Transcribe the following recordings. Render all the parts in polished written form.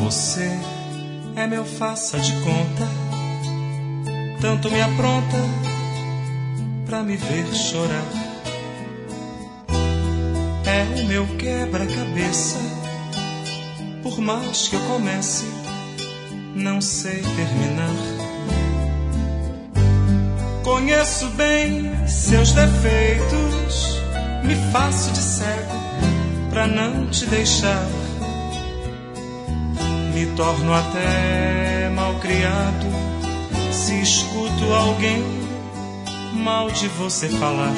Você é meu faça de conta, tanto me apronta pra me ver chorar. É o meu quebra-cabeça, por mais que eu comece, não sei terminar. Conheço bem seus defeitos, me faço de cego pra não te deixar. Me torno até malcriado se escuto alguém mal de você falar.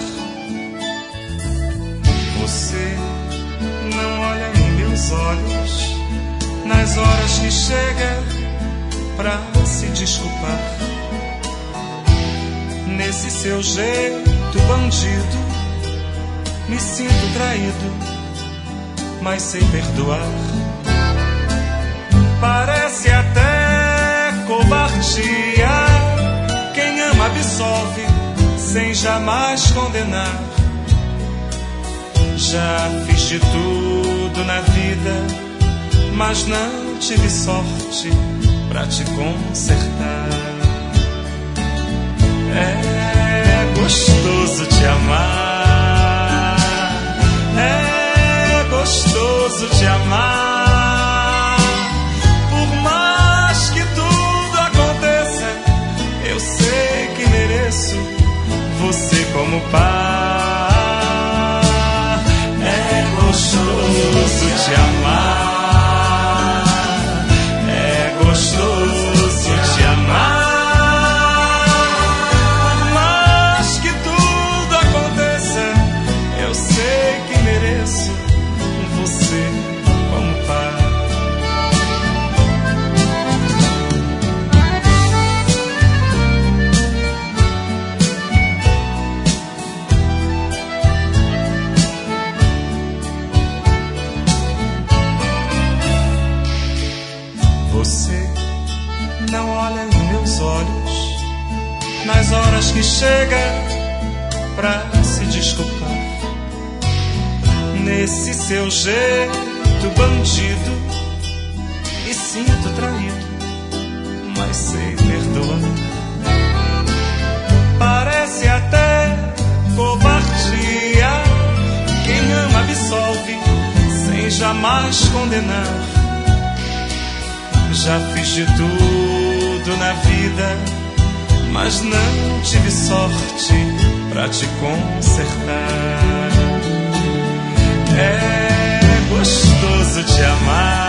Você não olha em meus olhos nas horas que chega pra se desculpar. Nesse seu jeito bandido me sinto traído, mas sei perdoar. Parece até covardia, quem ama absolve sem jamais condenar. Já fiz de tudo na vida, mas não tive sorte pra te consertar. É gostoso te amar, é gostoso te amar. Por mais que tudo aconteça, eu sei que mereço você como par. É gostoso te amar, é gostoso te amar. Você não olha em meus olhos nas horas que chega pra se desculpar. Nesse seu jeito bandido me sinto traído, mas sei perdoar. Parece até covardia, quem ama absolve sem jamais condenar. Já fiz de tudo na vida, mas não tive sorte pra te consertar. É gostoso te amar,